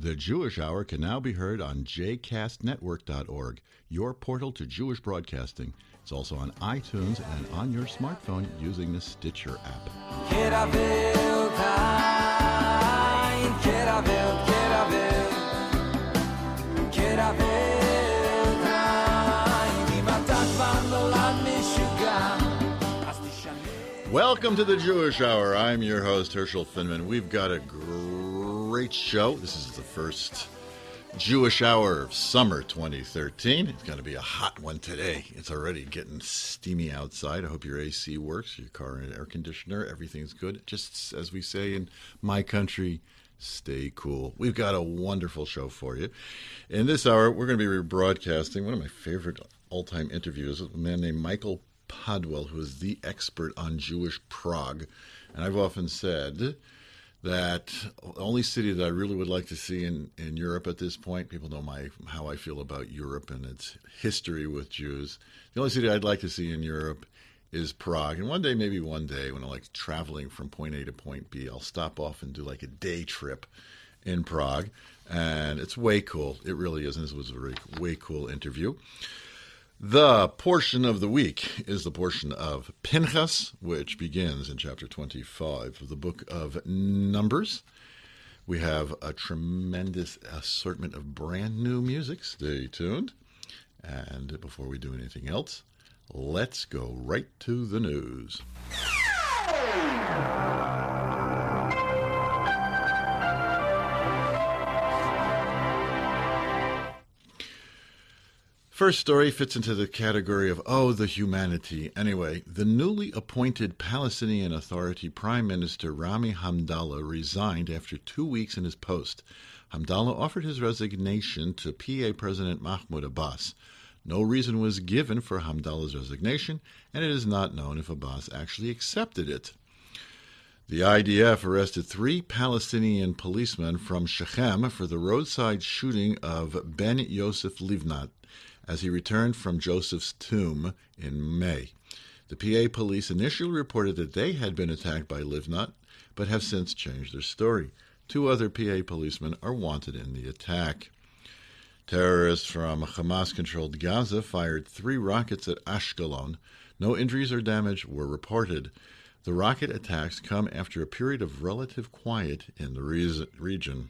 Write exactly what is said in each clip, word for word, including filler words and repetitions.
The Jewish Hour can now be heard on j cast network dot org, your portal to Jewish broadcasting. It's also on iTunes and on your smartphone using the Stitcher app. Welcome to the Jewish Hour. I'm your host, Herschel Finman. We've got a great show. This is the first Jewish Hour of summer twenty thirteen. It's going to be a hot one today. It's already getting steamy outside. I hope your A C works, your car and air conditioner, everything's good. Just as we say in my country, stay cool. We've got a wonderful show for you. In this hour, we're going to be rebroadcasting one of my favorite all-time interviews with a man named Michael Podwell, who is the expert on Jewish Prague. And I've often said that the only city that I really would like to see in, in Europe at this point, people know my how I feel about Europe and its history with Jews. The only city I'd like to see in Europe is Prague. And one day, maybe one day, when I'm like traveling from point A to point B, I'll stop off and do like a day trip in Prague. And it's way cool. It really is. And this was a really, way cool interview. The portion of the week is the portion of Pinchas, which begins in chapter twenty-five of the book of Numbers. We have a tremendous assortment of brand new music. Stay tuned. And before we do anything else, let's go right to the news. First story fits into the category of, oh, the humanity. Anyway, the newly appointed Palestinian Authority Prime Minister Rami Hamdallah resigned after two weeks in his post. Hamdallah offered his resignation to P A President Mahmoud Abbas. No reason was given for Hamdallah's resignation, and it is not known if Abbas actually accepted it. The I D F arrested three Palestinian policemen from Shechem for the roadside shooting of Ben Yosef Livnat as he returned from Joseph's tomb in May. The P A police initially reported that they had been attacked by Livnat, but have since changed their story. Two other P A policemen are wanted in the attack. Terrorists from Hamas-controlled Gaza fired three rockets at Ashkelon. No injuries or damage were reported. The rocket attacks come after a period of relative quiet in the re- region.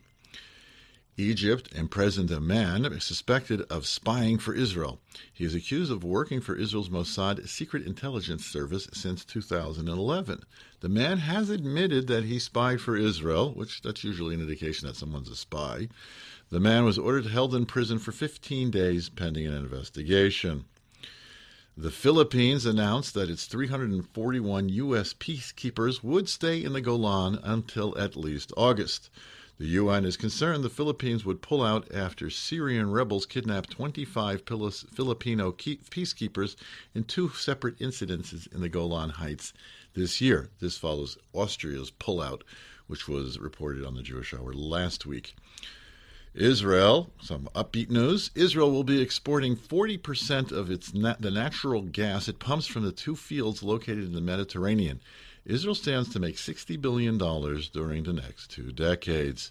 Egypt imprisoned a man suspected of spying for Israel. He is accused of working for Israel's Mossad secret intelligence service since two thousand eleven. The man has admitted that he spied for Israel, which that's usually an indication that someone's a spy. The man was ordered held in prison for fifteen days pending an investigation. The Philippines announced that its three hundred forty-one U S peacekeepers would stay in the Golan until at least August. The U N is concerned the Philippines would pull out after Syrian rebels kidnapped twenty-five Filipino peacekeepers in two separate incidences in the Golan Heights this year. This follows Austria's pullout, which was reported on the Jewish Hour last week. Israel, some upbeat news. Israel will be exporting forty percent of its nat- the natural gas it pumps from the two fields located in the Mediterranean. Israel stands to make sixty billion dollars during the next two decades.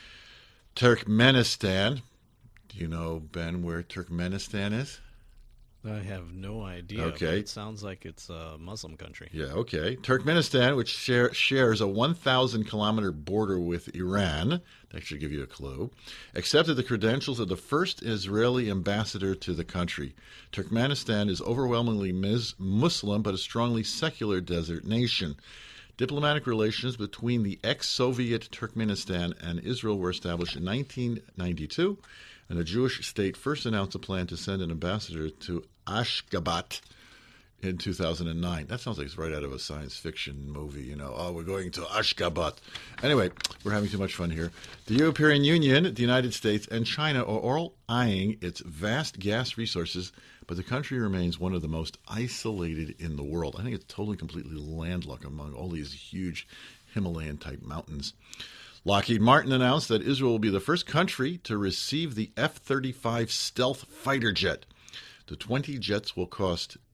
Turkmenistan. Do you know, Ben, where Turkmenistan is? I have no idea. Okay. But it sounds like it's a Muslim country. Yeah, okay. Turkmenistan, which share, shares a one thousand kilometer border with Iran, that should give you a clue, accepted the credentials of the first Israeli ambassador to the country. Turkmenistan is overwhelmingly mis- Muslim, but a strongly secular desert nation. Diplomatic relations between the ex-Soviet Turkmenistan and Israel were established in nineteen ninety-two, and the Jewish state first announced a plan to send an ambassador to Ashgabat in two thousand nine. That sounds like it's right out of a science fiction movie, you know. Oh, we're going to Ashgabat. Anyway, we're having too much fun here. The European Union, the United States, and China are all eyeing its vast gas resources, but the country remains one of the most isolated in the world. I think it's totally, completely landlocked among all these huge Himalayan-type mountains. Lockheed Martin announced that Israel will be the first country to receive the F thirty-five stealth fighter jet. The twenty jets will cost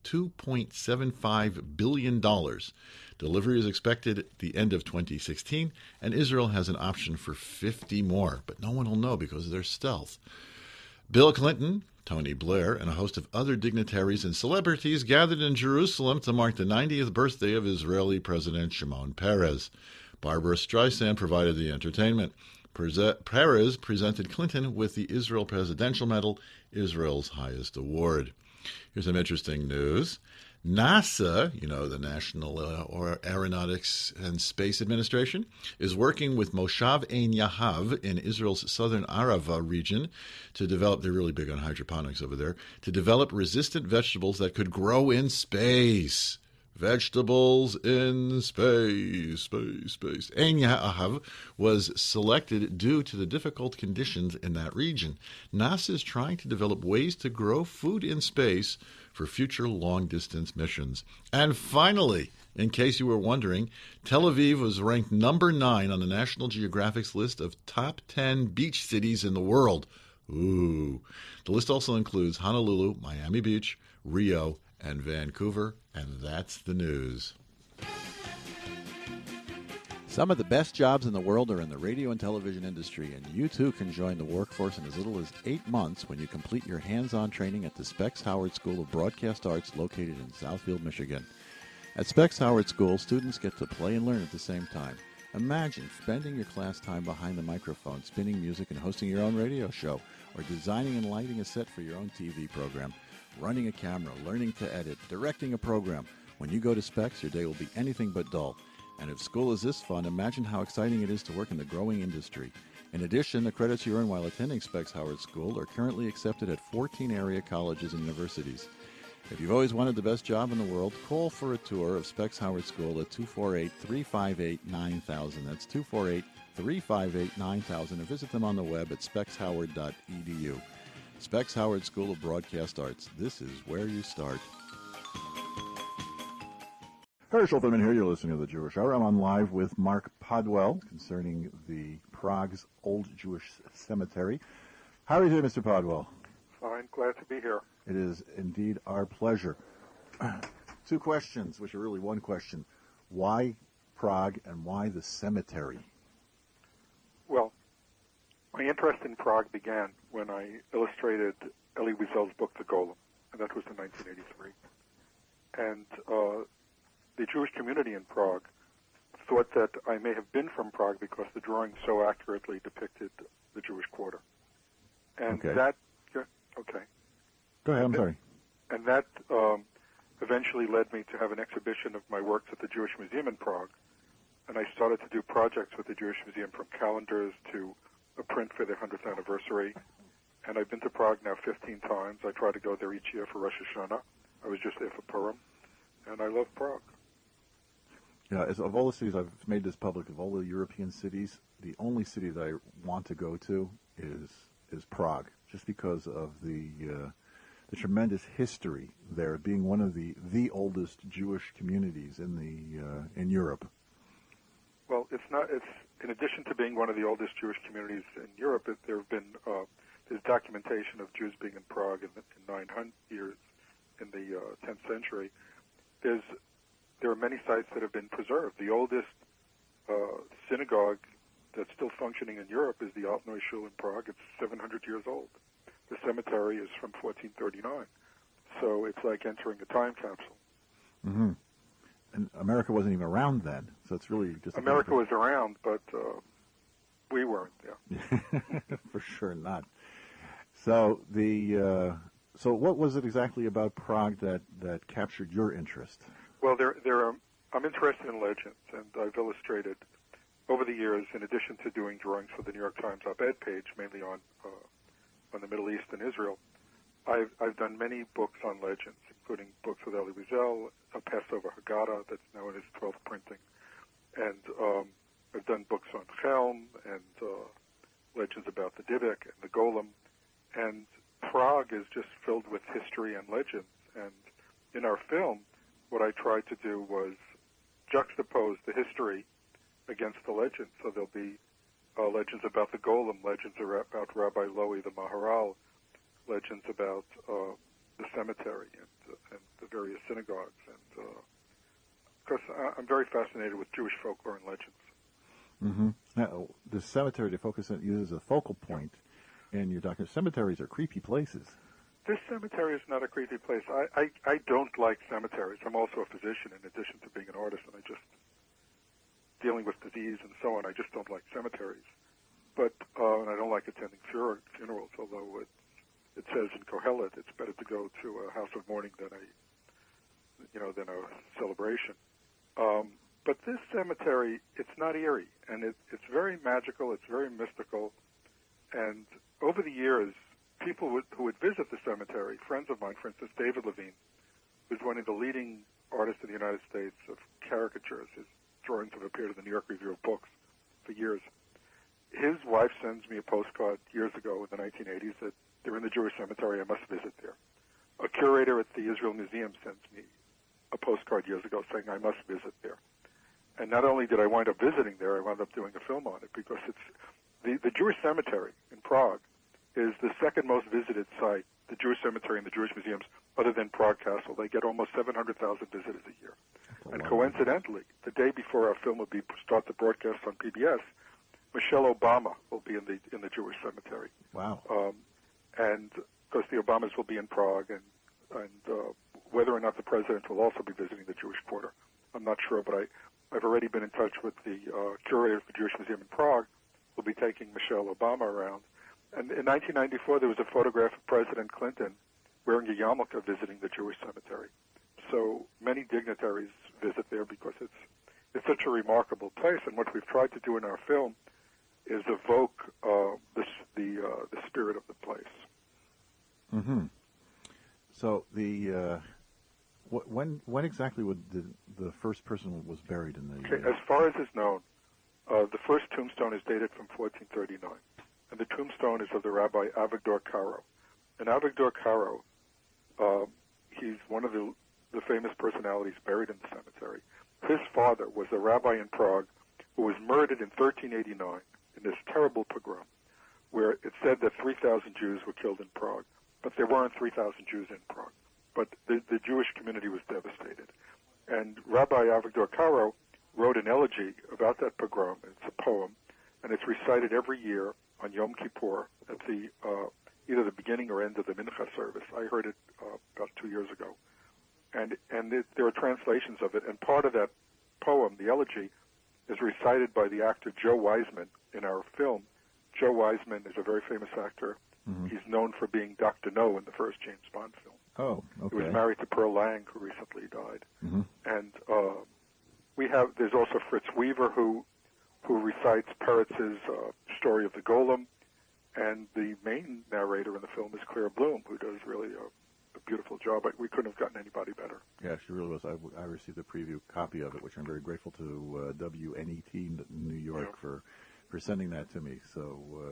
two point seven five billion dollars. Delivery is expected at the end of twenty sixteen, and Israel has an option for fifty more, but no one will know because they're stealth. Bill Clinton, Tony Blair, and a host of other dignitaries and celebrities gathered in Jerusalem to mark the ninetieth birthday of Israeli President Shimon Peres. Barbara Streisand provided the entertainment. Peres presented Clinton with the Israel Presidential Medal, Israel's highest award. Here's some interesting news. NASA, you know, the National uh, Aeronautics and Space Administration, is working with Moshav Ein Yahav in Israel's southern Arava region to develop, they're really big on hydroponics over there, to develop resistant vegetables that could grow in space. Vegetables in space, space, space. Ein Yahav was selected due to the difficult conditions in that region. NASA is trying to develop ways to grow food in space for future long-distance missions. And finally, in case you were wondering, Tel Aviv was ranked number nine on the National Geographic's list of top ten beach cities in the world. Ooh. The list also includes Honolulu, Miami Beach, Rio, and Vancouver, and that's the news. Some of the best jobs in the world are in the radio and television industry, and you too can join the workforce in as little as eight months when you complete your hands-on training at the Specs Howard School of Broadcast Arts located in Southfield, Michigan. At Specs Howard School, students get to play and learn at the same time. Imagine spending your class time behind the microphone, spinning music and hosting your own radio show, or designing and lighting a set for your own T V program, running a camera, learning to edit, directing a program. When you go to Specs, your day will be anything but dull. And if school is this fun, imagine how exciting it is to work in the growing industry. In addition, the credits you earn while attending Specs Howard School are currently accepted at fourteen area colleges and universities. If you've always wanted the best job in the world, call for a tour of Specs Howard School at two four eight, three five eight, nine thousand. That's two four eight, three five eight, nine thousand. And visit them on the web at specs howard dot e d u. Specs Howard School of Broadcast Arts. This is where you start. Herschel Finman here. You're listening to The Jewish Hour. I'm on live with Mark Podwell concerning the Prague's Old Jewish Cemetery. How are you doing, Mister Podwell? Fine. Glad to be here. It is indeed our pleasure. Two questions, which are really one question. Why Prague and why the cemetery? Well, my interest in Prague began when I illustrated Elie Wiesel's book, The Golem, and that was in nineteen eighty-three. And uh, the Jewish community in Prague thought that I may have been from Prague because the drawing so accurately depicted the Jewish quarter. And okay. that, okay. Go ahead, I'm and, sorry. And that um, eventually led me to have an exhibition of my works at the Jewish Museum in Prague. And I started to do projects with the Jewish Museum, from calendars to a print for their hundredth anniversary. And I've been to Prague now fifteen times. I try to go there each year for Rosh Hashanah. I was just there for Purim. And I love Prague. Yeah, as of all the cities, I've made this public, of all the European cities, the only city that I want to go to is is Prague, just because of the uh, the tremendous history there, being one of the, the oldest Jewish communities in the uh, in Europe. Well, it's not. It's in addition to being one of the oldest Jewish communities in Europe, it, there have been uh, there's documentation of Jews being in Prague in, in nine hundred years in the uh, tenth century. There's there are many sites that have been preserved. The oldest uh, synagogue that's still functioning in Europe is the Altneu Shul in Prague. It's seven hundred years old. The cemetery is from fourteen thirty-nine. So it's like entering a time capsule. Mm-hmm. And America wasn't even around then, so it's really just... America was around, but uh, we weren't, yeah. For sure not. So the uh, so what was it exactly about Prague that, that captured your interest? Well, there there are, I'm interested in legends, and I've illustrated over the years, in addition to doing drawings for the New York Times op-ed page, mainly on uh, on the Middle East and Israel, I've I've done many books on legends, including books with Elie Wiesel, a Passover Haggadah that's now in its twelfth printing, and um, I've done books on Chelm and uh, legends about the Dybbuk and the Golem, and Prague is just filled with history and legends. And in our film, what I tried to do was juxtapose the history against the legends. So there'll be uh, legends about the Golem, legends about Rabbi Lowy the Maharal, legends about uh, the cemetery and, uh, and the various synagogues, and because uh, I'm very fascinated with Jewish folklore and legends. Mm-hmm. Now, the cemetery to focus on uses as a focal point, and your doctor, cemeteries are creepy places. This cemetery is not a creepy place. I, I, I don't like cemeteries. I'm also a physician in addition to being an artist, and I just, dealing with disease and so on, I just don't like cemeteries. But, uh, and I don't like attending funerals, although it, it says in Kohelet it's better to go to a house of mourning than a, you know, than a celebration. Um, but this cemetery, it's not eerie, and it, it's very magical, it's very mystical, and over the years, people would, who would visit the cemetery, friends of mine, for instance, David Levine, who's one of the leading artists in the United States of caricatures. His drawings have appeared in the New York Review of Books for years. His wife sends me a postcard years ago in the nineteen eighties that they're in the Jewish cemetery, I must visit there. A curator at the Israel Museum sends me a postcard years ago saying I must visit there. And not only did I wind up visiting there, I wound up doing a film on it because it's the, the Jewish cemetery in Prague is the second most visited site, the Jewish cemetery and the Jewish museums, other than Prague Castle. They get almost seven hundred thousand visitors a year. And coincidentally, the day before our film will be start the broadcast on P B S, Michelle Obama will be in the in the Jewish cemetery. Wow. Um, and because the Obamas will be in Prague, and and uh, whether or not the president will also be visiting the Jewish Quarter, I'm not sure. But I I've already been in touch with the uh, curator of the Jewish Museum in Prague. We'll be taking Michelle Obama around. And in nineteen ninety-four, there was a photograph of President Clinton wearing a yarmulke visiting the Jewish cemetery. So many dignitaries visit there because it's it's such a remarkable place. And what we've tried to do in our film is evoke uh, the the, uh, the spirit of the place. Mm-hmm. So the uh, wh- when when exactly would the the first person was buried in the? Okay, as far as is known, uh, the first tombstone is dated from fourteen thirty-nine. And the tombstone is of the Rabbi Avigdor Karo. And Avigdor Karo, uh, he's one of the, the famous personalities buried in the cemetery. His father was a rabbi in Prague who was murdered in thirteen eighty-nine in this terrible pogrom, where it said that three thousand Jews were killed in Prague. But there weren't three thousand Jews in Prague. But the, the Jewish community was devastated. And Rabbi Avigdor Karo wrote an elegy about that pogrom. It's a poem, and it's recited every year on Yom Kippur at the uh, either the beginning or end of the Mincha service. I heard it uh, about two years ago. And and it, there are translations of it. And part of that poem, the elegy, is recited by the actor Joe Wiseman in our film. Joe Wiseman is a very famous actor. Mm-hmm. He's known for being Doctor No in the first James Bond film. Oh, okay. He was married to Pearl Lang, who recently died. Mm-hmm. And uh, we have, there's also Fritz Weaver, who who recites Peretz's uh, story of the Golem, and the main narrator in the film is Claire Bloom, who does really a, a beautiful job. But we couldn't have gotten anybody better. Yeah, she really was. I, I received a preview copy of it, which I'm very grateful to uh, W N E T New York yeah. for for sending that to me. So uh,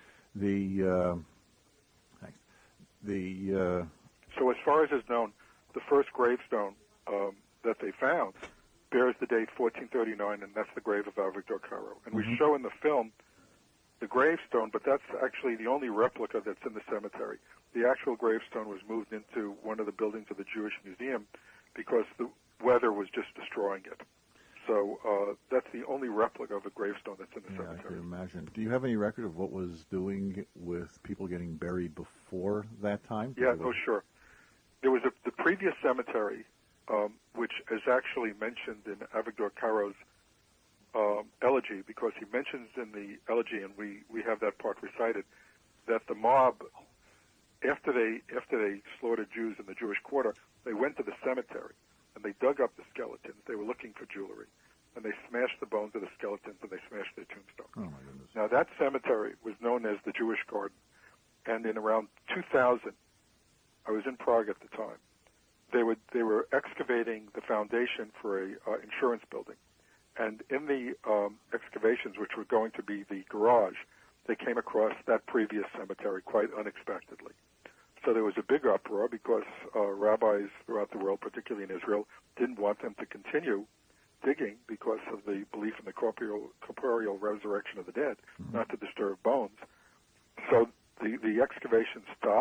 the uh, thanks. The uh, so as far as is known, the first gravestone um, that they found bears the date fourteen thirty-nine, and that's the grave of Avigdor Karo. And mm-hmm. we show in the film the gravestone, but that's actually the only replica that's in the cemetery. The actual gravestone was moved into one of the buildings of the Jewish Museum because the weather was just destroying it. So uh, that's the only replica of a gravestone that's in the yeah, cemetery. I can imagine. Do you have any record of what was doing with people getting buried before that time? Yeah, oh, sure. There was a, the previous cemetery, um, which is actually mentioned in Avigdor Karo's um, elegy, because he mentions in the elegy, and we, we have that part recited, that the mob, after they after they slaughtered Jews in the Jewish Quarter, they went to the cemetery and they dug up the skeletons. They were looking for jewelry, and they smashed the bones of the skeletons and they smashed their tombstones. Oh my goodness! Now that cemetery was known as the Jewish Garden, and in around two thousand, I was in Prague at the time. They would they were excavating the foundation for a uh, insurance building, and in the um, excavations, which were going to be the garage, they came across that previous cemetery quite unexpectedly. So there was a big uproar because uh, rabbis throughout the world, particularly in Israel, didn't want them to continue digging because of the belief in the corporeal, corporeal resurrection of the dead, mm-hmm. not to disturb bones. So the, the excavation stopped,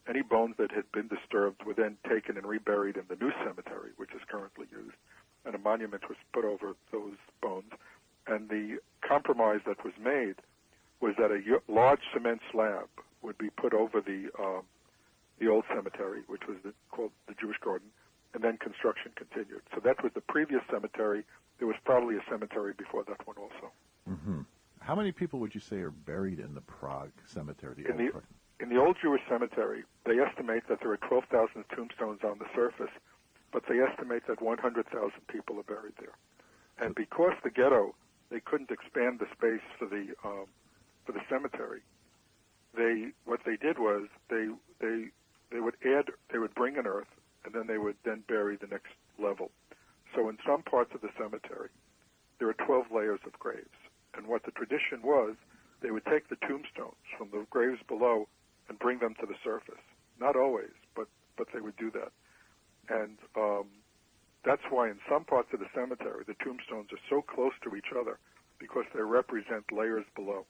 any bones that had been disturbed were then taken and reburied in the new cemetery, which is currently used, and a monument was put over those bones. And the compromise that was made was that a large cement slab would be put over the um, the old cemetery, which was the, called the Jewish Garden, and then construction continued. So that was the previous cemetery. There was probably a cemetery before that one also. Mm-hmm. How many people would you say are buried in the Prague cemetery? The in, the, Prague? in the old Jewish cemetery, they estimate that there are twelve thousand tombstones on the surface, but they estimate that one hundred thousand people are buried there. And because the ghetto, they couldn't expand the space for the um, for the cemetery. They what they did was they they they would add they would bring in earth, and then they would then bury the next level. So in some parts of the cemetery, there are twelve layers of graves. And what the tradition was, they would take the tombstones from the graves below and bring them to the surface. Not always, but but they would do that. And um, that's why in some parts of the cemetery, the tombstones are so close to each other because they represent layers below.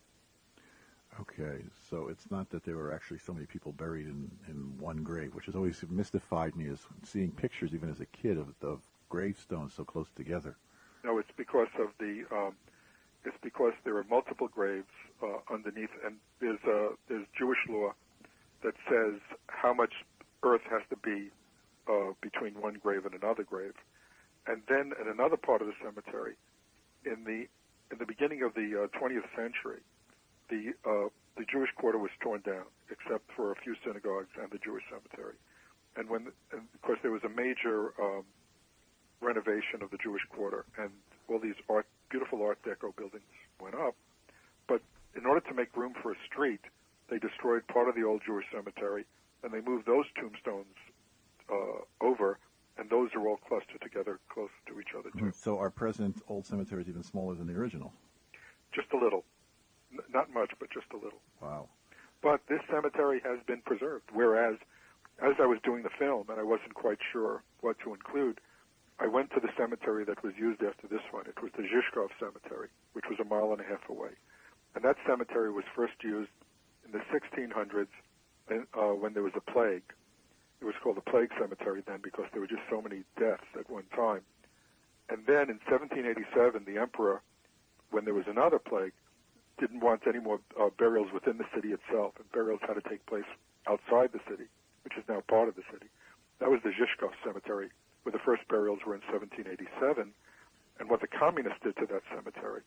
Okay, so it's not that there were actually so many people buried in, in one grave, which has always mystified me, as seeing pictures, even as a kid, of, of gravestones so close together. No, it's because of the, um, it's because there are multiple graves uh, underneath, and there's a, there's Jewish law that says how much earth has to be uh, between one grave and another grave. And then in another part of the cemetery, in the in the beginning of the uh, twentieth century, the uh, the Jewish quarter was torn down, except for a few synagogues and the Jewish cemetery. And when, and of course, there was a major um, renovation of the Jewish quarter, and all these art, beautiful Art Deco buildings went up. But in order to make room for a street, they destroyed part of the old Jewish cemetery, and they moved those tombstones uh, over, and those are all clustered together close to each other, too. So our present old cemetery is even smaller than the original? Just a little. N- not much, but just a little. Wow. But this cemetery has been preserved, whereas as I was doing the film, and I wasn't quite sure what to include, I went to the cemetery that was used after this one. It was the Zhizhkov Cemetery, which was a mile and a half away. And that cemetery was first used in the sixteen hundreds uh, when there was a plague. It was called the Plague Cemetery then because there were just so many deaths at one time. And then in seventeen eighty-seven, the emperor, when there was another plague, didn't want any more uh, burials within the city itself, and burials had to take place outside the city, which is now part of the city. That was the Zhizhkov Cemetery, where the first burials were in seventeen eighty-seven. And what the communists did to that cemetery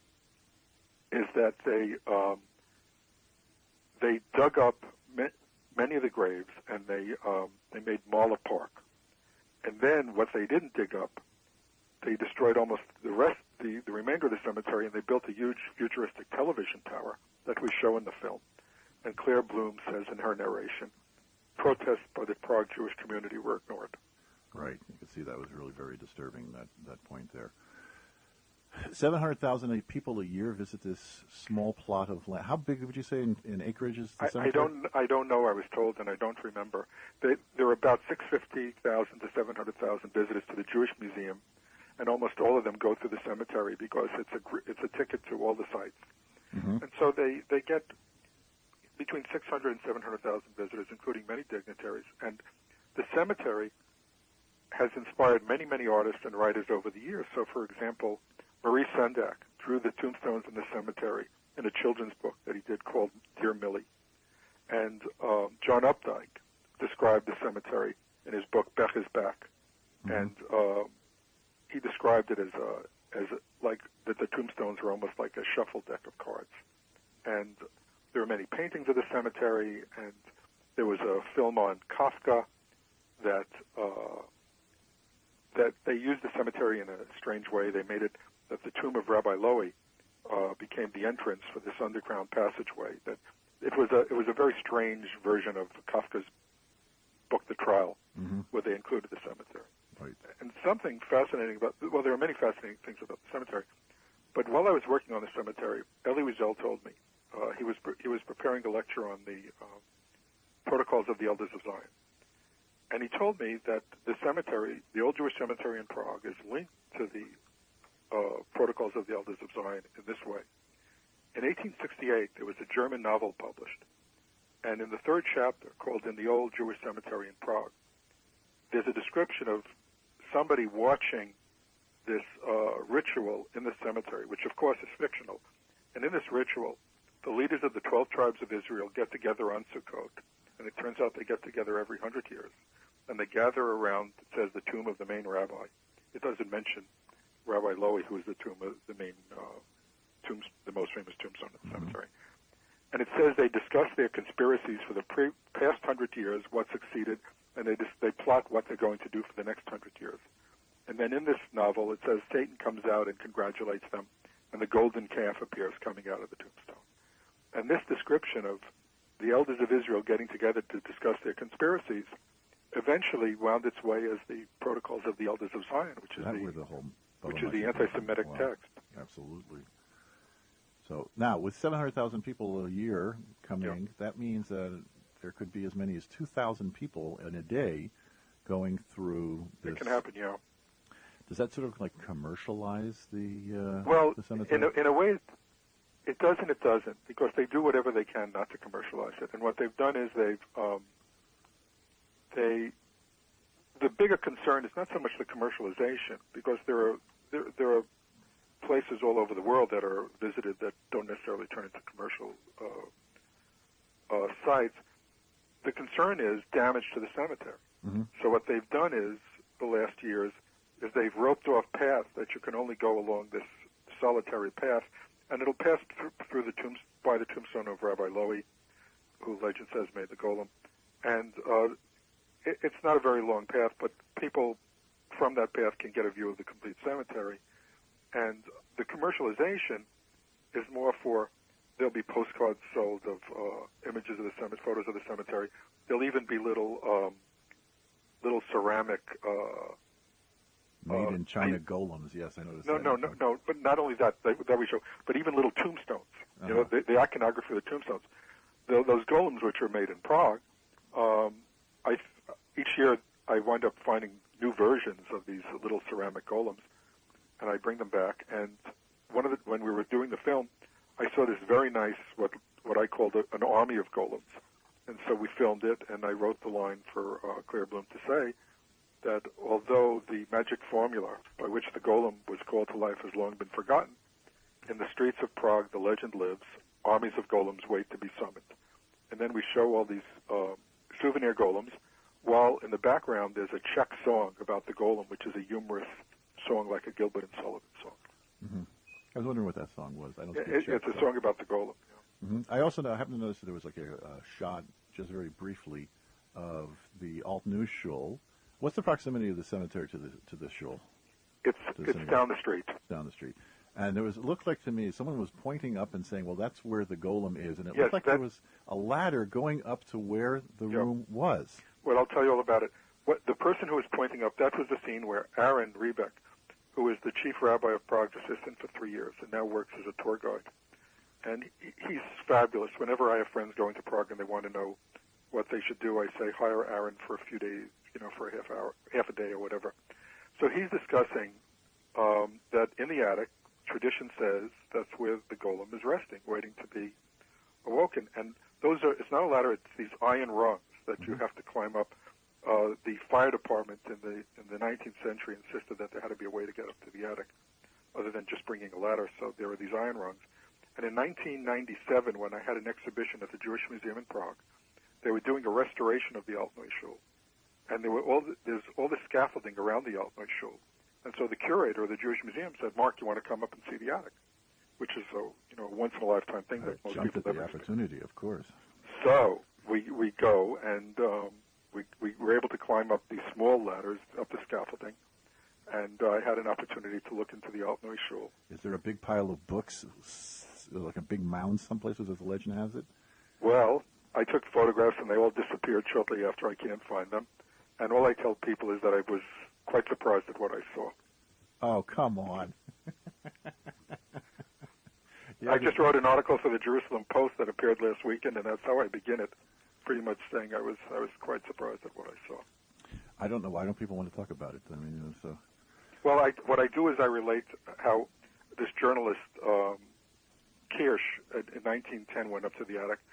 is that they um, they dug up ma- many of the graves, and they um, they made Mahler Park. And then what they didn't dig up, they destroyed almost the rest, the, the remainder of the cemetery, and they built a huge futuristic television tower that we show in the film. And Claire Bloom says in her narration, protests by the Prague Jewish community were ignored. Right. You can see that was really very disturbing, that, that point there. seven hundred thousand people a year visit this small plot of land. How big would you say in, in acreage is the I, cemetery? I don't I don't know. I was told, and I don't remember. They, there are about six hundred fifty thousand to seven hundred thousand visitors to the Jewish Museum, and almost all of them go through the cemetery because it's a it's a ticket to all the sites. Mm-hmm. And so they, they get between six hundred and seven hundred thousand visitors, including many dignitaries. And the cemetery has inspired many, many artists and writers over the years. So, for example, Maurice Sendak drew the tombstones in the cemetery in a children's book that he did called Dear Millie. And um, John Updike described the cemetery in his book Bech is Back. Mm-hmm. And uh, he described it as a, as a, like that the tombstones were almost like a shuffle deck of cards. And there were many paintings of the cemetery, and there was a film on Kafka that uh, that they used the cemetery in a strange way. They made it that the tomb of Rabbi Lowy uh, became the entrance for this underground passageway. That it was a it was a very strange version of Kafka's book, The Trial, mm-hmm. where they included the cemetery. Right. And something fascinating about well, there are many fascinating things about the cemetery. But while I was working on the cemetery, Elie Wiesel told me uh, he was he was preparing a lecture on the um, protocols of the Elders of Zion. And he told me that the cemetery, the old Jewish cemetery in Prague, is linked to the uh, protocols of the Elders of Zion in this way. In eighteen sixty-eight, there was a German novel published, And in the third chapter, called In the Old Jewish Cemetery in Prague, there's a description of somebody watching this uh, ritual in the cemetery, which of course is fictional. And in this ritual, the leaders of the twelve tribes of Israel get together on Sukkot, and it turns out they get together every hundred years, and they gather around, it says, the tomb of the main rabbi. It doesn't mention Rabbi Lowy, who is the tomb of the main uh, tombs, the most famous tombstone in the Mm-hmm. cemetery. And it says they discuss their conspiracies for the pre- past hundred years, what succeeded, and they dis- they plot what they're going to do for the next hundred years. And then in this novel, it says Satan comes out and congratulates them, and the golden calf appears coming out of the tombstone. And this description of the elders of Israel getting together to discuss their conspiracies eventually wound its way as the Protocols of the Elders of Zion, which is that the were the whole which is the anti-Semitic wow. text. Absolutely. So now, with seven hundred thousand people a year coming, Yeah. that means that there could be as many as two thousand people in a day going through this. It can happen, yeah. Does that sort of like commercialize the uh, Well, the cemetery? in a, in a way, it does and it doesn't, because they do whatever they can not to commercialize it. And what they've done is they've um, they the bigger concern is not so much the commercialization, because there are there, there are places all over the world that are visited that don't necessarily turn into commercial uh, uh, sites. The concern is damage to the cemetery. Mm-hmm. So what they've done is, the last years, is they've roped off paths that you can only go along this solitary path, and it'll pass through, through the tombs by the tombstone of Rabbi Lowy, who legend says made the golem. And uh, it, it's not a very long path, but people from that path can get a view of the complete cemetery. And the commercialization is more for, there'll be postcards sold of uh, images of the cemetery, photos of the cemetery. There'll even be little um, little ceramic. Uh, Made uh, in China I, golems, yes, I noticed no, that. no, no, no. But not only that, that, that we show, but even little tombstones. Uh-huh. You know, the, the iconography of the tombstones. The, those golems, which are made in Prague, um, I each year I wind up finding new versions of these little ceramic golems, and I bring them back. And one of the, when we were doing the film, I saw this very nice what what I called a, an army of golems, and so we filmed it, and I wrote the line for uh, Claire Bloom to say that although the magic formula by which the golem was called to life has long been forgotten, in the streets of Prague the legend lives, armies of golems wait to be summoned. And then we show all these uh, souvenir golems, while in the background there's a Czech song about the golem, which is a humorous song like a Gilbert and Sullivan song. Mm-hmm. I was wondering what that song was. I don't speak It, Czech, it's a so- song about the golem. Mm-hmm. I also know, I happen to notice that there was like a, a shot, just very briefly, of the Alt-News shul. What's the proximity of the cemetery to the to the shul? It's The it's synagogue. down the street. Down the street. And there was, it looked like to me, someone was pointing up and saying, well, that's where the golem is. And it Yes, looked like that- there was a ladder going up to where the Yeah. room was. Well, I'll tell you all about it. What the person who was pointing up, that was the scene where Aaron Rebeck, who was the chief rabbi of Prague's assistant for three years and now works as a tour guide. And he, he's fabulous. Whenever I have friends going to Prague and they want to know what they should do, I say hire Aaron for a few days, you know, for a half hour, half a day or whatever. So he's discussing um, that in the attic, tradition says that's where the golem is resting, waiting to be awoken. And those are, it's not a ladder, it's these iron rungs that you have to climb up. Uh, the fire department in the in the nineteenth century insisted that there had to be a way to get up to the attic other than just bringing a ladder, so there are these iron rungs. And in nineteen ninety-seven, when I had an exhibition at the Jewish Museum in Prague, they were doing a restoration of the Alt-Neue Shul. And there were all the, there's all this scaffolding around the Alt-Neue Shul. And so the curator of the Jewish Museum said, Mark, you want to come up and see the attic? Which is a, you know, once-in-a-lifetime thing that I most jumped people at the never opportunity, of course. So we we go and um, we we were able to climb up these small ladders up the scaffolding, and uh, I had an opportunity to look into the Alt-Neue Shul. Is there a big pile of books, s- like a big mound someplace, as the legend has it? Well, I took photographs and they all disappeared shortly after. I can't find them, and all I tell people is that I was quite surprised at what I saw. Oh, come on. Yeah, I just wrote an article for the Jerusalem Post that appeared last weekend, and that's how I begin it, pretty much saying I was I was quite surprised at what I saw. I don't know. Why don't people want to talk about it? I mean, you know, so. Well, I, what I do is I relate how this journalist, um, Kirsch, in nineteen ten went up to the attic,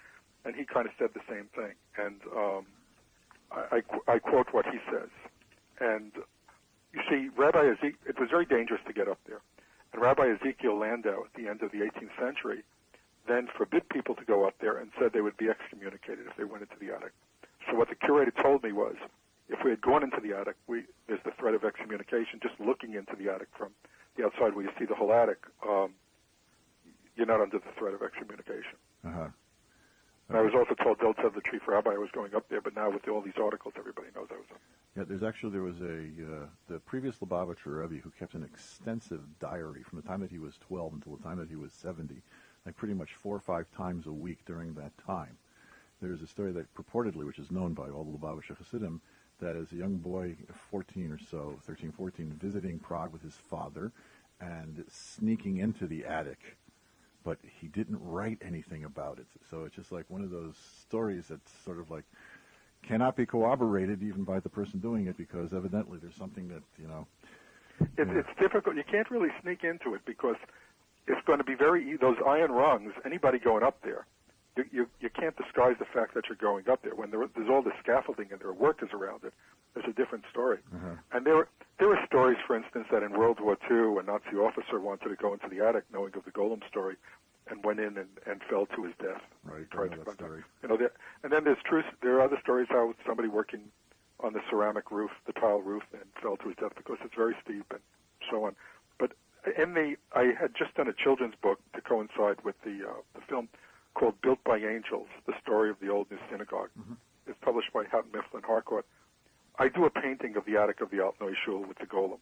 and he kind of said the same thing. And um, I, I, I quote what he says. And you see, Rabbi Ezekiel, it was very dangerous to get up there. And Rabbi Ezekiel Landau, at the end of the eighteenth century, then forbid people to go up there and said they would be excommunicated if they went into the attic. So what the curator told me was, if we had gone into the attic, we, there's the threat of excommunication. Just looking into the attic from the outside where you see the whole attic, um, you're not under the threat of excommunication. Uh-huh. Okay. And I was also told, don't tell the chief rabbi I was going up there, but now with all these articles, everybody knows I was up. Yeah, there's actually, there was a, uh, the previous Lubavitcher Rebbe who kept an extensive diary from the time that he was twelve until the time that he was seventy, like pretty much four or five times a week during that time. There's a story that purportedly, which is known by all the Lubavitcher Hasidim, that as a young boy, fourteen or so, thirteen, fourteen, visiting Prague with his father and sneaking into the attic, but he didn't write anything about it. So it's just like one of those stories that's sort of like cannot be corroborated even by the person doing it, because evidently there's something that, you know. It, yeah. It's difficult. You can't really sneak into it because it's going to be very, those iron rungs, anybody going up there, you, you, you can't disguise the fact that you're going up there. When there, there's all the scaffolding and there are workers around it, there's a different story. Uh-huh. And there, there were stories, for instance, that in World War Two, a Nazi officer wanted to go into the attic knowing of the Golem story and went in and, and fell to his death. Right, tried I know to that story. You know, there, and then there's true, there are other stories how somebody working on the ceramic roof, the tile roof, and fell to his death because it's very steep and so on. But in the, I had just done a children's book to coincide with the uh, the film called Built by Angels, the story of the old new synagogue. Mm-hmm. It's published by Houghton Mifflin Harcourt. I do a painting of the attic of the Altnoy Shul with the golem,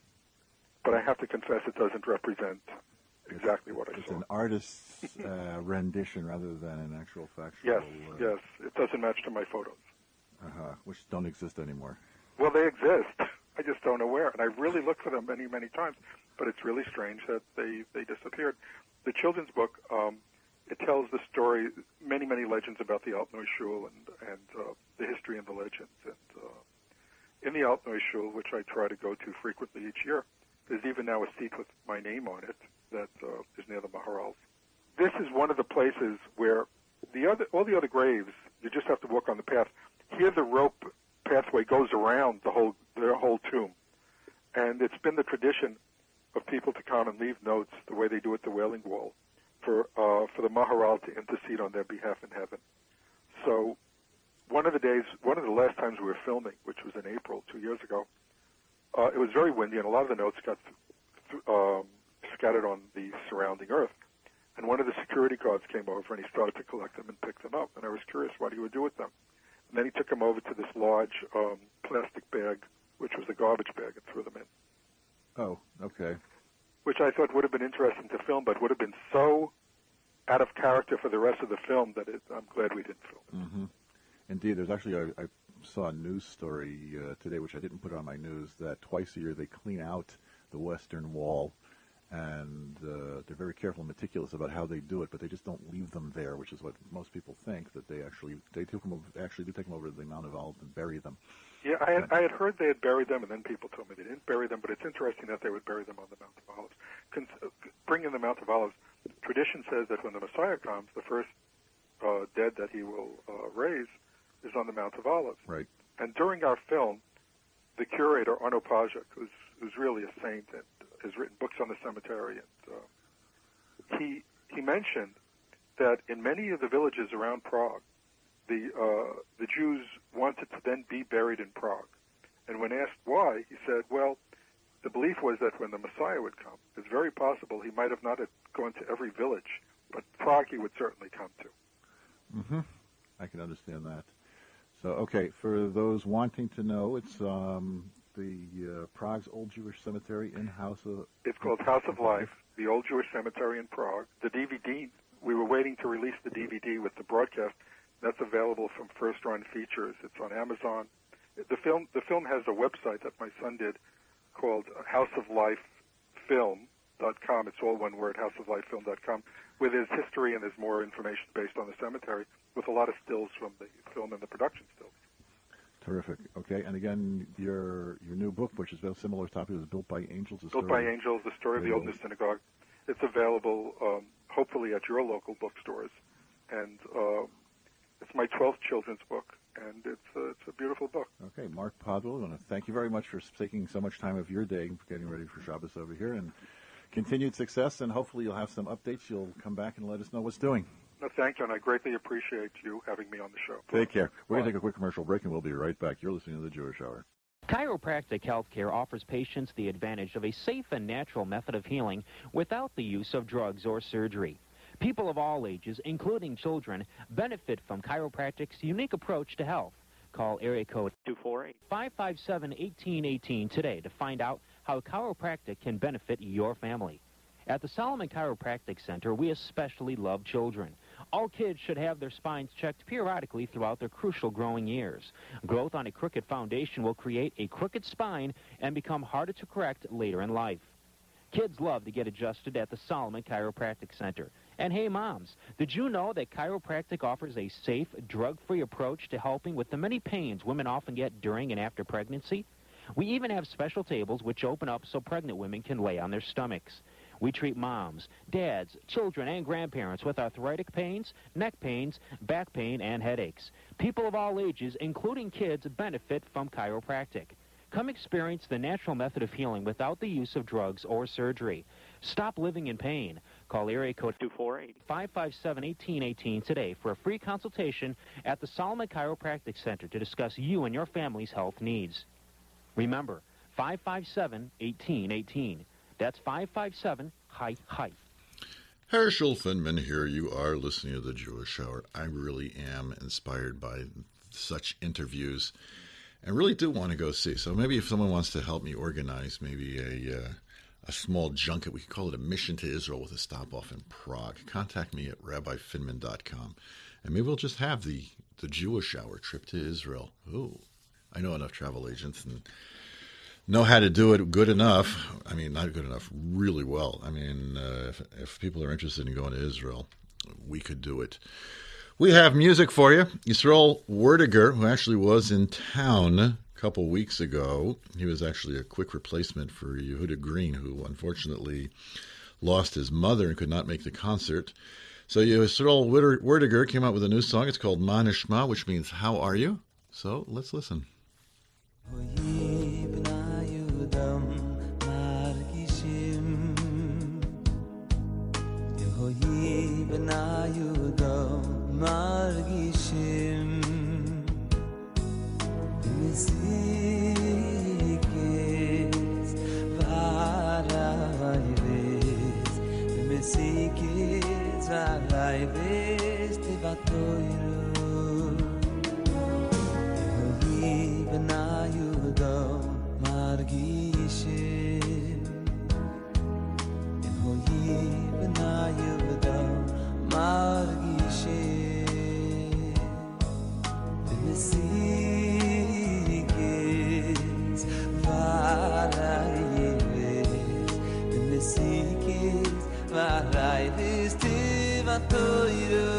but I have to confess it doesn't represent exactly it's, what I it's saw. It's an artist's uh, rendition rather than an actual factual. Yes, uh, yes, it doesn't match to my photos. Uh-huh, which don't exist anymore. Well, they exist. I just don't know where, and I really looked for them many, many times. But it's really strange that they, they disappeared. The children's book, um, it tells the story, many, many legends about the Altnoy Shul and, and uh, the history and the legends. And uh, in the Altnoy Shul, which I try to go to frequently each year, there's even now a seat with my name on it that uh, is near the Maharals. This is one of the places where the other, all the other graves, you just have to walk on the path. Here the rope pathway goes around the whole, the whole tomb. And it's been the tradition of people to come and leave notes the way they do at the Wailing Wall for uh, for the Maharal to intercede on their behalf in heaven. So one of the days, one of the last times we were filming, which was in April two years ago, uh, it was very windy and a lot of the notes got th- um, scattered on the surrounding earth. And one of the security guards came over and he started to collect them and pick them up. And I was curious what he would do with them. And then he took them over to this large um, plastic bag, which was a garbage bag, and threw them in. Oh, okay. Which I thought would have been interesting to film, but would have been so out of character for the rest of the film that it, I'm glad we didn't film it. Mm-hmm. Indeed, there's actually, a, I saw a news story uh, today, which I didn't put on my news, that twice a year they clean out the Western Wall, and uh, they're very careful and meticulous about how they do it, but they just don't leave them there, which is what most people think, that they actually, they took them over, actually do take them over to the Mount of Olives and bury them. Yeah, I had, I had heard they had buried them, and then people told me they didn't bury them, but it's interesting that they would bury them on the Mount of Olives. Con- bring in the Mount of Olives, tradition says that when the Messiah comes, the first uh, dead that he will uh, raise is on the Mount of Olives. Right. And during our film, the curator, Arno Pajak, who's, who's really a saint and has written books on the cemetery, and uh, he, he mentioned that in many of the villages around Prague, the uh, the Jews wanted to then be buried in Prague. And when asked why, he said, well, the belief was that when the Messiah would come, it's very possible he might have not have gone to every village, but Prague he would certainly come to. Mm-hmm. I can understand that. So, okay, for those wanting to know, it's um, the uh, Prague's Old Jewish Cemetery in House of... It's called House of Life, the Old Jewish Cemetery in Prague. The D V D, we were waiting to release the D V D with the broadcast. That's available from First Run Features. It's on Amazon. The film the film has a website that my son did called house of life film dot com. It's all one word, house of life film dot com, where there's history and there's more information based on the cemetery with a lot of stills from the film and the production stills. Terrific. Okay, and again, your your new book, which is a similar topic, is Built by Angels. Built by Angels, the story of the Old New Synagogue. It's available, um, hopefully, at your local bookstores. And uh, it's my twelfth children's book, and it's uh, it's a beautiful book. Okay, Mark Podwell, I want to thank you very much for taking so much time of your day getting ready for Shabbos over here, and continued success, and hopefully you'll have some updates. You'll come back and let us know what's doing. No, thank you, and I greatly appreciate you having me on the show. Take care. We're going to take a quick commercial break, and we'll be right back. You're listening to The Jewish Hour. Chiropractic Healthcare offers patients the advantage of a safe and natural method of healing without the use of drugs or surgery. People of all ages, including children, benefit from chiropractic's unique approach to health. Call area code two four eight, five five seven, one eight one eight today to find out how chiropractic can benefit your family. At the Solomon Chiropractic Center, we especially love children. All kids should have their spines checked periodically throughout their crucial growing years. Growth on a crooked foundation will create a crooked spine and become harder to correct later in life. Kids love to get adjusted at the Solomon Chiropractic Center. And hey, moms, did you know that chiropractic offers a safe, drug-free approach to helping with the many pains women often get during and after pregnancy? We even have special tables which open up so pregnant women can lay on their stomachs. We treat moms, dads, children, and grandparents with arthritic pains, neck pains, back pain, and headaches. People of all ages, including kids, benefit from chiropractic. Come experience the natural method of healing without the use of drugs or surgery. Stop living in pain. Call area code two four eight, five five seven, one eight one eight today for a free consultation at the Solomon Chiropractic Center to discuss you and your family's health needs. Remember, five five seven, one eight one eight. That's five five seven, hi, hi. Herschel Finman here. You are listening to The Jewish Hour. I really am inspired by such interviews and really do want to go see. So maybe if someone wants to help me organize maybe a uh, a small junket, we could call it a mission to Israel with a stop off in Prague, contact me at rabbi finman dot com. And maybe we'll just have the, the Jewish Hour trip to Israel. Ooh, I know enough travel agents and know how to do it good enough. I mean, not good enough, really well. I mean, uh, if, if people are interested in going to Israel, we could do it. We have music for you. Yisrael Werdiger, who actually was in town a couple weeks ago. He was actually a quick replacement for Yehuda Green, who unfortunately lost his mother and could not make the concert. So Yisrael Werdiger came out with a new song. It's called Ma Nishma, which means how are you? So let's listen. Margishim Mesikis Varayves Mesikis Varayves Tivatoiru Yehohi Benayudo Margishim Yehohi Benayudo Margishim Mesikis Varayves Mesikis Varayves Tivatoiru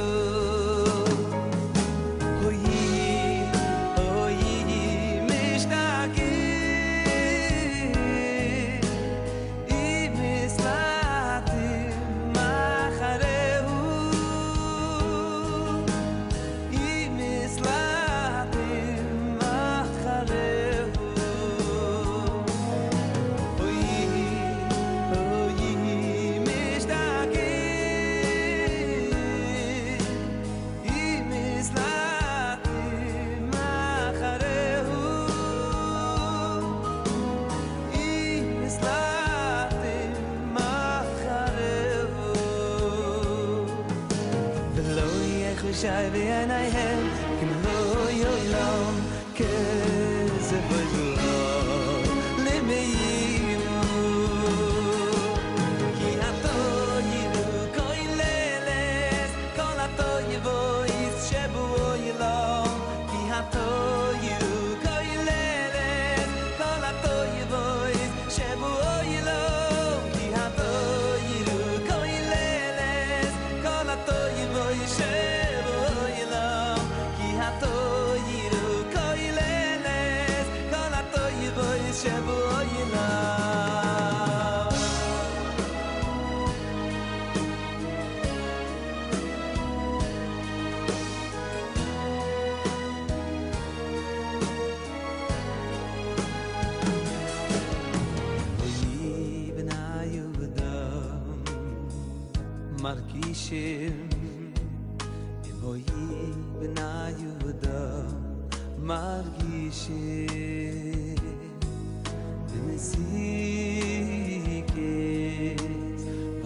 Shai v'yanayhem kim lo yolam kezevot lo lemeimu ki hato yiru koi leles kol hato yivois shebu yolam ki hato yiru koi leles kol hato yivois shebu yolam ki hato yiru koi leles kol hato yivois shebu Ki hato yiru koile מרגישים אם הוי בני יהודה מרגישים ומסיקס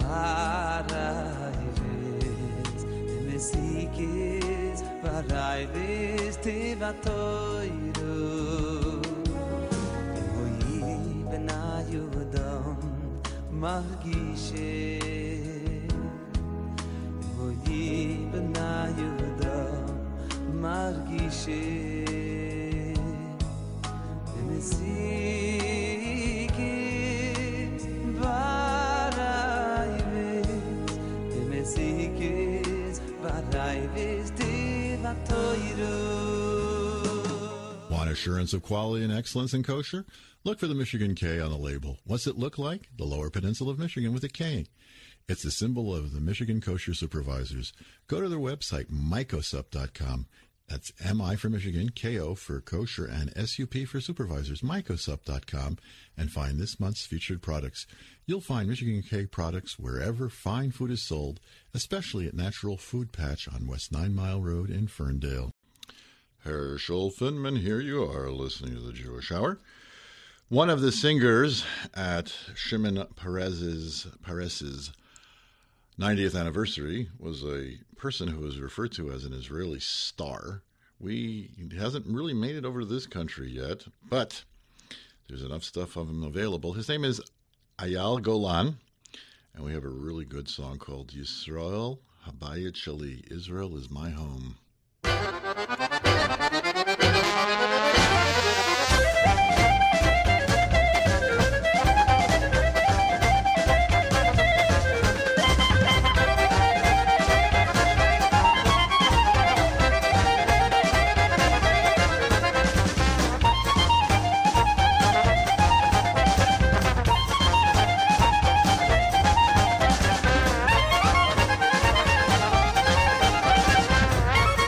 ברייבס ומסיקס ברייבס תבטוירו אם הוי בני יהודה מרגישים הוי בני יהודה מרגישים ומסיקס ברייבס ומסיקס ברייבס תבטוירו. Want assurance of quality and excellence in kosher? Look for the Michigan K on the label. What's it look like? The Lower Peninsula of Michigan with a K. It's the symbol of the Michigan Kosher Supervisors. Go to their website, mycosup dot com. That's M I for Michigan, K O for kosher, and S U P for supervisors, mycosup dot com, and find this month's featured products. You'll find Michigan K products wherever fine food is sold, especially at Natural Food Patch on West Nine Mile Road in Ferndale. Herschel Finman, here you are listening to the Jewish Hour. One of the singers at Shimon Peres's, Peres's ninetieth anniversary was a person who was referred to as an Israeli star. We he hasn't really made it over to this country yet, but there's enough stuff of him available. His name is Eyal Golan, and we have a really good song called Yisrael Habayit Shali. Israel is my home. Israel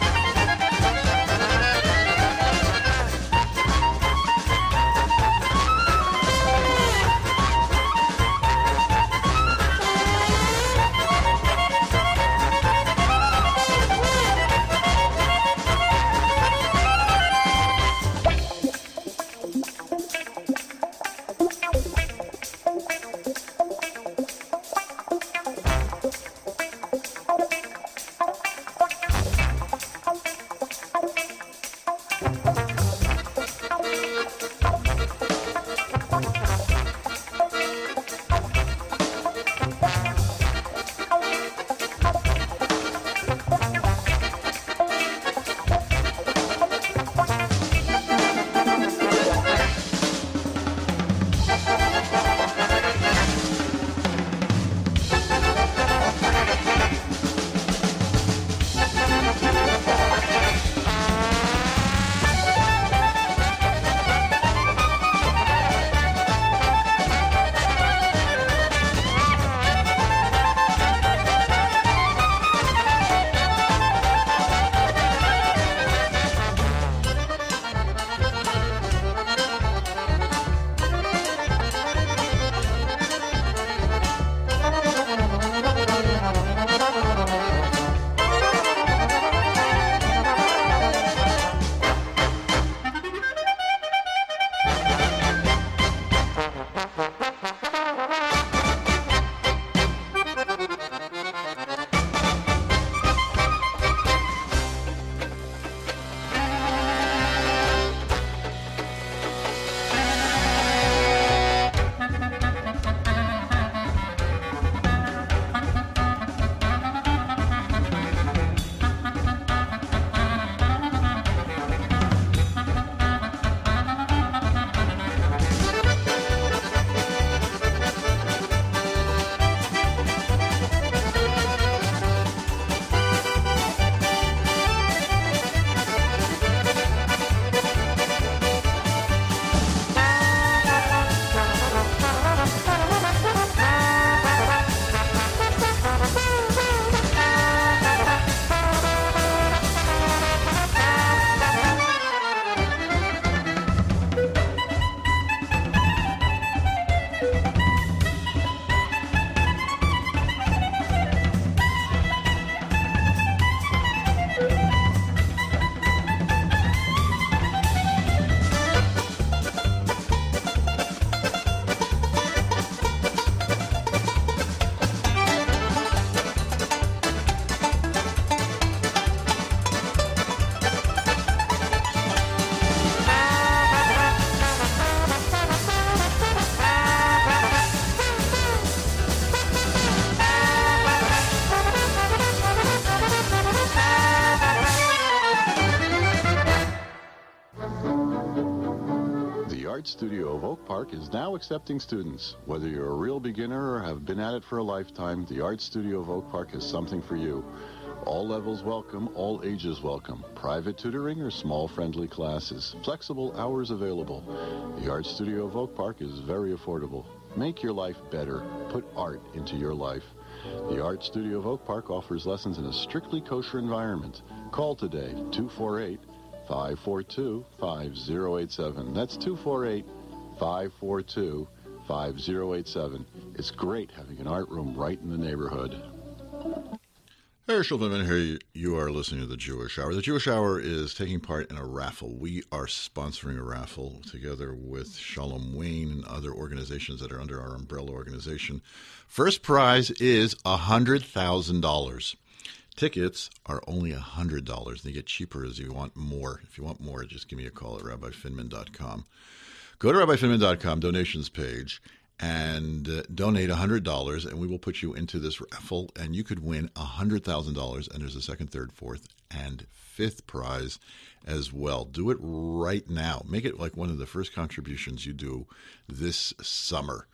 Art Studio of Oak Park is now accepting students. Whether you're a real beginner or have been at it for a lifetime, the Art Studio of Oak Park has something for you. All levels welcome, all ages welcome. Private tutoring or small friendly classes. Flexible hours available. The Art Studio of Oak Park is very affordable. Make your life better. Put art into your life. The Art Studio of Oak Park offers lessons in a strictly kosher environment. Call today, two four eight, five four two, five zero eight seven. That's two four eight, five four two, five zero eight seven. It's great having an art room right in the neighborhood. Herschel Vindman here. You are listening to The Jewish Hour. The Jewish Hour is taking part in a raffle. We are sponsoring a raffle together with Shalom Wayne and other organizations that are under our umbrella organization. First prize is one hundred thousand dollars. Tickets are only one hundred dollars. They get cheaper as you want more. If you want more, just give me a call at rabbi finman dot com. Go to rabbi finman dot com, donations page, and uh, donate one hundred dollars, and we will put you into this raffle, and you could win one hundred thousand dollars, and there's a second, third, fourth, and fifth prize as well. Do it right now. Make it like one of the first contributions you do this summer,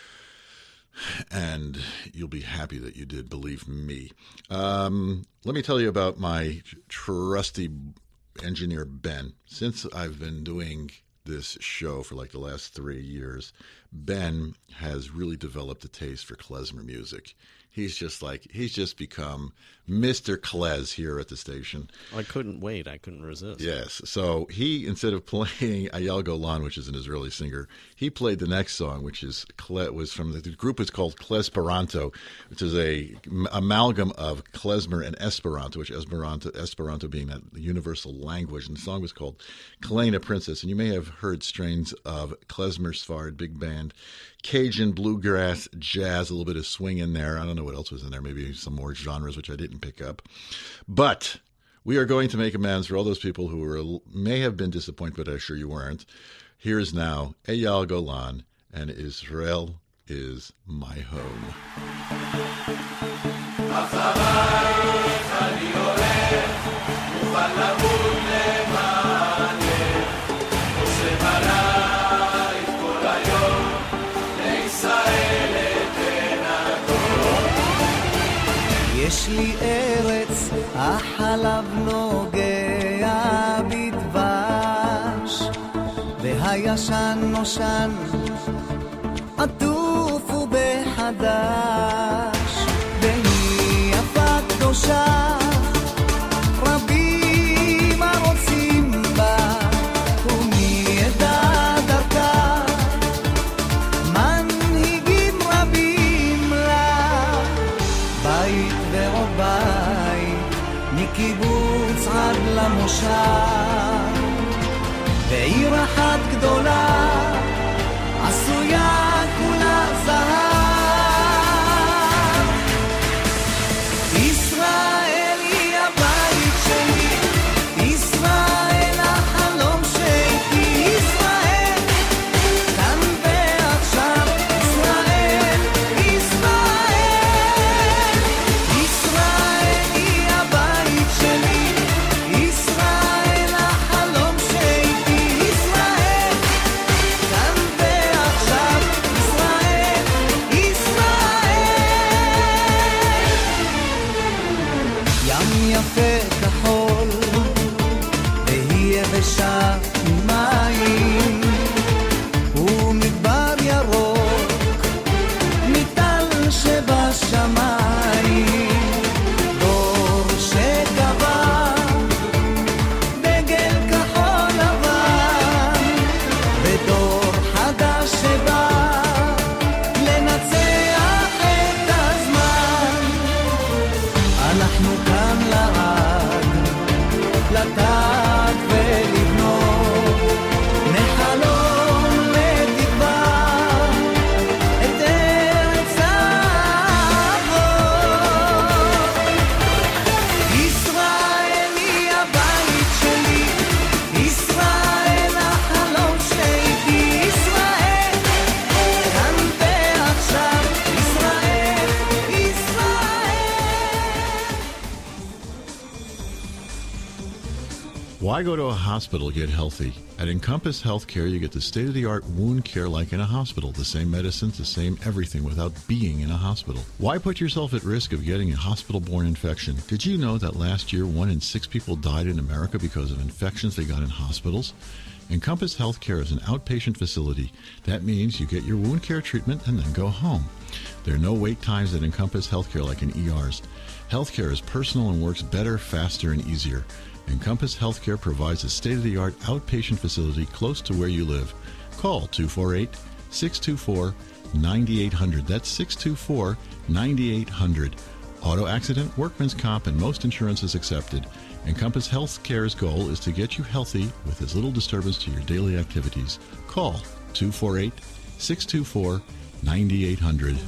and you'll be happy that you did, believe me. Um, let me tell you about my trusty engineer, Ben. Since I've been doing this show for like the last three years, Ben has really developed a taste for klezmer music. He's just like, he's just become Mister Klez here at the station. I couldn't wait. I couldn't resist. Yes. So he, instead of playing Eyal Golan, which is an Israeli singer, he played the next song, which is was from the, the group is called Klezperanto, which is a amalgam of klezmer and Esperanto, which Esperanto, Esperanto being that universal language. And the song was called Kalena Princess. And you may have heard strains of klezmer, Sfard, big band, Cajun, bluegrass, jazz, a little bit of swing in there. I don't know what else was in there. Maybe some more genres, which I didn't pick up. But we are going to make amends for all those people who were, may have been disappointed, but I'm sure you weren't. Here's now Eyal Golan and Israel is My Home. יש לי ארץ, החלב נוגע בדבש, והישן נושן, עטוף ובחדש, והיא יפה קדושה, רבים הרוצים בה, ומי ידע דרכה, מנהיגים רבים לה, בית ועוד בית, מקיבוץ עד למושב, בעיר אחת גדולה, עשויה כולה זהב. ישראל היא הבית שלי, ישראל החלום שלי, ישראל כאן ועכשיו, ישראל, ישראל, ישראל היא הבית שלי, ישראל החלום שלי, ישראל כאן ועכשיו, ישראל, ישראל. ים יפה כחול, והיא יבשה מים, ומדבר ירוק, מטל שבשמיים, דור שקבע, דגל כחול לבן, ודור חדש שבא, לנצח את הזמן. אנחנו כאן לעד, לטעת ולבנות, Why go to a hospital to get healthy? At Encompass Healthcare, you get the state-of-the-art wound care like in a hospital. The same medicines, the same everything without being in a hospital. Why put yourself at risk of getting a hospital-borne infection? Did you know that last year one in six people died in America because of infections they got in hospitals? Encompass Healthcare is an outpatient facility. That means you get your wound care treatment and then go home. There are no wait times at Encompass Healthcare like in E Rs. Healthcare is personal and works better, faster, and easier. Encompass Healthcare provides a state-of-the-art outpatient facility close to where you live. Call two four eight, six two four, nine eight hundred. That's six two four, nine eight hundred. Auto accident, workman's comp, and most insurance is accepted. Encompass Healthcare's goal is to get you healthy with as little disturbance to your daily activities. Call two four eight, six two four, nine eight hundred.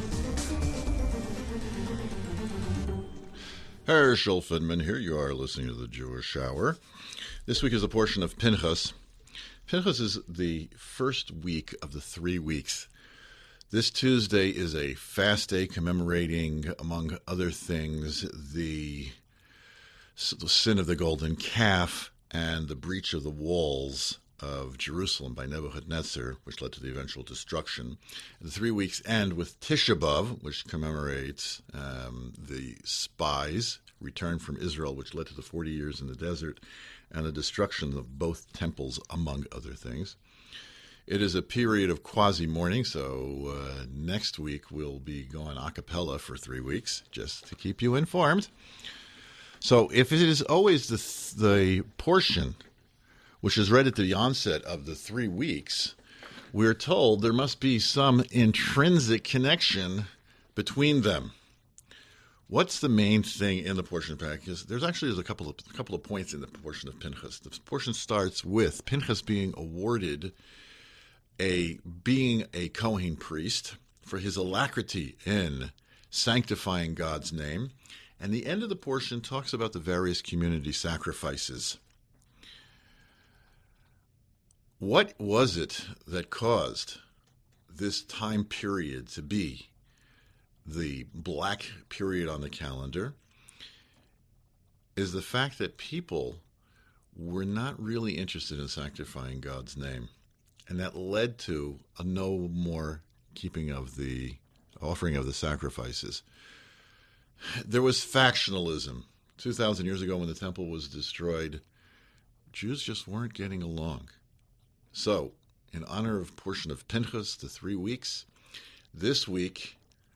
Herschel Finman here. You are listening to the Jewish Hour. This week is a portion of Pinchas. Pinchas is the first week of the three weeks. This Tuesday is a fast day commemorating, among other things, the, the sin of the golden calf and the breach of the walls of Jerusalem by Nebuchadnezzar, which led to the eventual destruction. The three weeks end with Tisha B'Av, which commemorates um, the spies' return from Israel, which led to the forty years in the desert, and the destruction of both temples, among other things. It is a period of quasi-mourning, so uh, next week we'll be going a cappella for three weeks, just to keep you informed. So if it is always the, the portion which is read at the onset of the three weeks, we're told there must be some intrinsic connection between them. What's the main thing in the portion of Pinchas? There's actually there's a couple of a couple of points in the portion of Pinchas. The portion starts with Pinchas being awarded a being a Kohen priest for his alacrity in sanctifying God's name, and the end of the portion talks about the various community sacrifices. What was it that caused this time period to be the black period on the calendar? Is the fact that people were not really interested in sanctifying God's name, and that led to a no more keeping of the offering of the sacrifices. There was factionalism. two thousand years ago when the temple was destroyed, Jews just weren't getting along. So, in honor of portion of Pinchas, the three weeks, this week,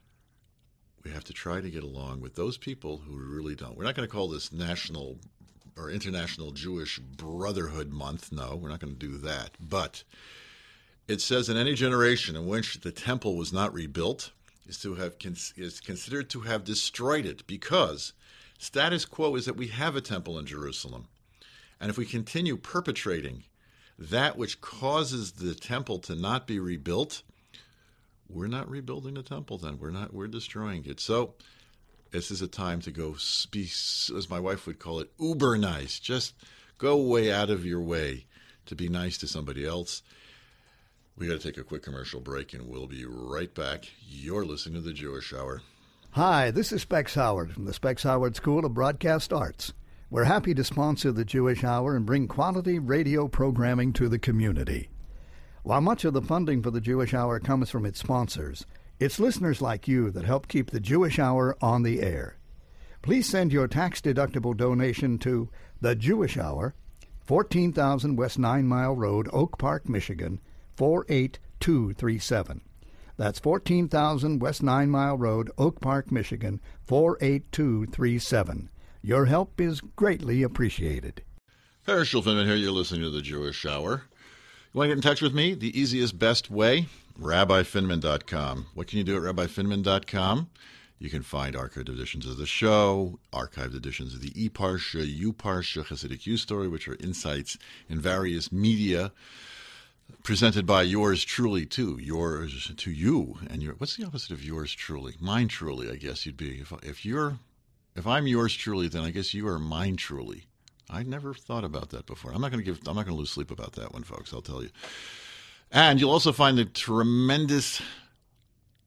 we have to try to get along with those people who really don't. We're not going to call this National or International Jewish Brotherhood Month. No, we're not going to do that. But it says in any generation in which the temple was not rebuilt is to have is considered to have destroyed it, because status quo is that we have a temple in Jerusalem. And if we continue perpetrating that which causes the temple to not be rebuilt, we're not rebuilding the temple then. We're not, we're destroying it. So this is a time to go be, as my wife would call it, uber nice. Just go way out of your way to be nice to somebody else. We got to take a quick commercial break, and we'll be right back. You're listening to the Jewish Hour. Hi, this is Specs Howard from the Specs Howard School of Broadcast Arts. We're happy to sponsor the Jewish Hour and bring quality radio programming to the community. While much of the funding for the Jewish Hour comes from its sponsors, it's listeners like you that help keep the Jewish Hour on the air. Please send your tax-deductible donation to The Jewish Hour, fourteen thousand West Nine Mile Road, Oak Park, Michigan, four eight two three seven. That's fourteen thousand West Nine Mile Road, Oak Park, Michigan, four eight two three seven. Your help is greatly appreciated. Herschel Finman here. You're listening to the Jewish Hour. You want to get in touch with me? The easiest, best way? rabbi finman dot com. What can you do at rabbi finman dot com? You can find archived editions of the show, archived editions of the E-Parsha, U-Parsha, Hasidic U-Story, which are insights in various media presented by yours truly, too. Yours to you. And your, what's the opposite of yours truly? Mine truly, I guess you'd be. If, if you're, if I'm yours truly, then I guess you are mine truly. I never thought about that before. I'm not going to give. I'm not going to lose sleep about that one, folks. I'll tell you. And you'll also find the tremendous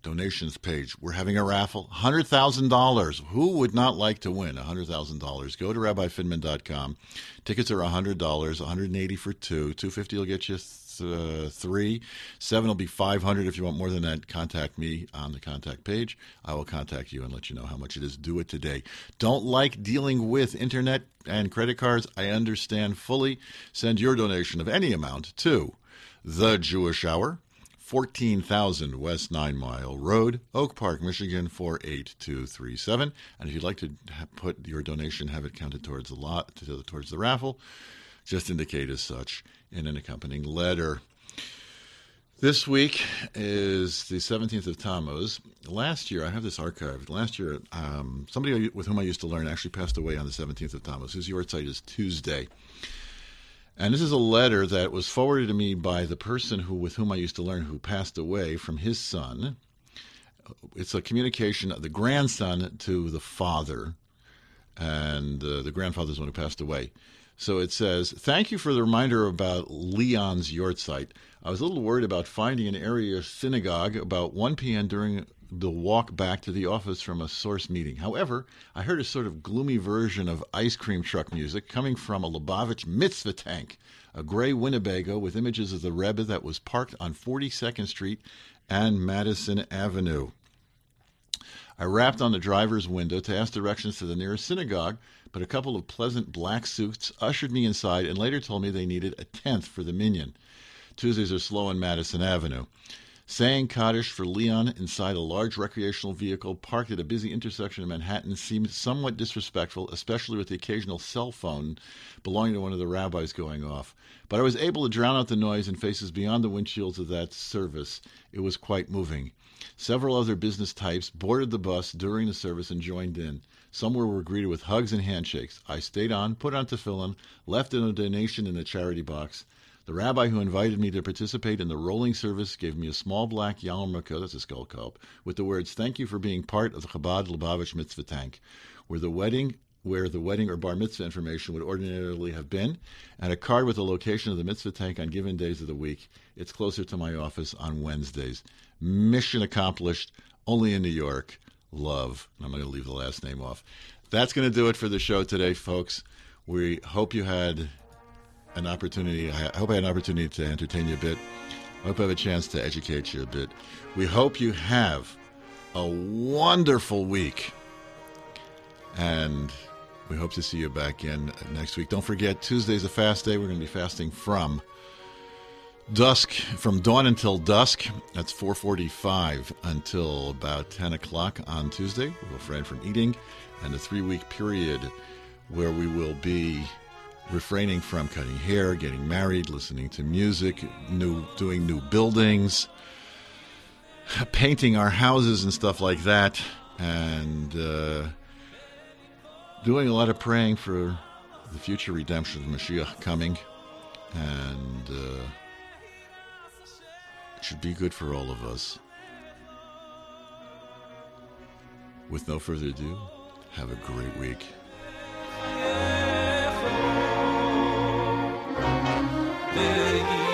donations page. We're having a raffle, one hundred thousand dollars. Who would not like to win one hundred thousand dollars? Go to rabbi finman dot com. Tickets are one hundred dollars, one hundred eighty dollars for two. two hundred fifty dollars will get you th- uh, three. Seven will be five hundred dollars. If you want more than that, contact me on the contact page. I will contact you and let you know how much it is. Do it today. Don't like dealing with internet and credit cards? I understand fully. Send your donation of any amount to The Jewish Hour, fourteen thousand West Nine Mile Road, Oak Park, Michigan, four eight two three seven. And if you'd like to ha- put your donation, have it counted towards the lot, to, towards the raffle, just indicate as such in an accompanying letter. This week is the seventeenth of Tammuz. Last year, I have this archived. Last year, um, somebody with whom I used to learn actually passed away on the seventeenth of Tammuz. His yahrzeit is Tuesday. And this is a letter that was forwarded to me by the person who, with whom I used to learn, who passed away, from his son. It's a communication of the grandson to the father, and uh, the grandfather's the one who passed away. So it says, thank you for the reminder about Leon's yahrzeit. I was a little worried about finding an area synagogue about one p.m. during the walk back to the office from a source meeting. However, I heard a sort of gloomy version of ice cream truck music coming from a Lubavitch mitzvah tank, a gray Winnebago with images of the Rebbe that was parked on forty-second Street and Madison Avenue. I rapped on the driver's window to ask directions to the nearest synagogue, but a couple of pleasant black suits ushered me inside and later told me they needed a tenth for the minyan. Tuesdays are slow on Madison Avenue. Saying Kaddish for Leon inside a large recreational vehicle parked at a busy intersection in Manhattan seemed somewhat disrespectful, especially with the occasional cell phone belonging to one of the rabbis going off. But I was able to drown out the noise and faces beyond the windshields of that service. It was quite moving. Several other business types boarded the bus during the service and joined in. Some were greeted with hugs and handshakes. I stayed on, put on tefillin, left in a donation in a charity box. The rabbi who invited me to participate in the rolling service gave me a small black yarmulke, that's a skull cap, with the words, thank you for being part of the Chabad Lubavitch mitzvah tank, where the wedding where the wedding or bar mitzvah information would ordinarily have been, and a card with the location of the mitzvah tank on given days of the week. It's closer to my office on Wednesdays. Mission accomplished, only in New York. Love. I'm going to leave the last name off. That's going to do it for the show today, folks. We hope you had an opportunity. I hope I had an opportunity to entertain you a bit. I hope I have a chance to educate you a bit. We hope you have a wonderful week. And we hope to see you back in next week. Don't forget, Tuesday's a fast day. We're going to be fasting from dusk, from dawn until dusk. That's four forty-five until about ten o'clock on Tuesday. We'll refrain from eating. And a three-week period where we will be refraining from cutting hair, getting married, listening to music, new doing new buildings, painting our houses and stuff like that, and uh, doing a lot of praying for the future redemption of Mashiach coming. And uh, it should be good for all of us. With no further ado, have a great week. Big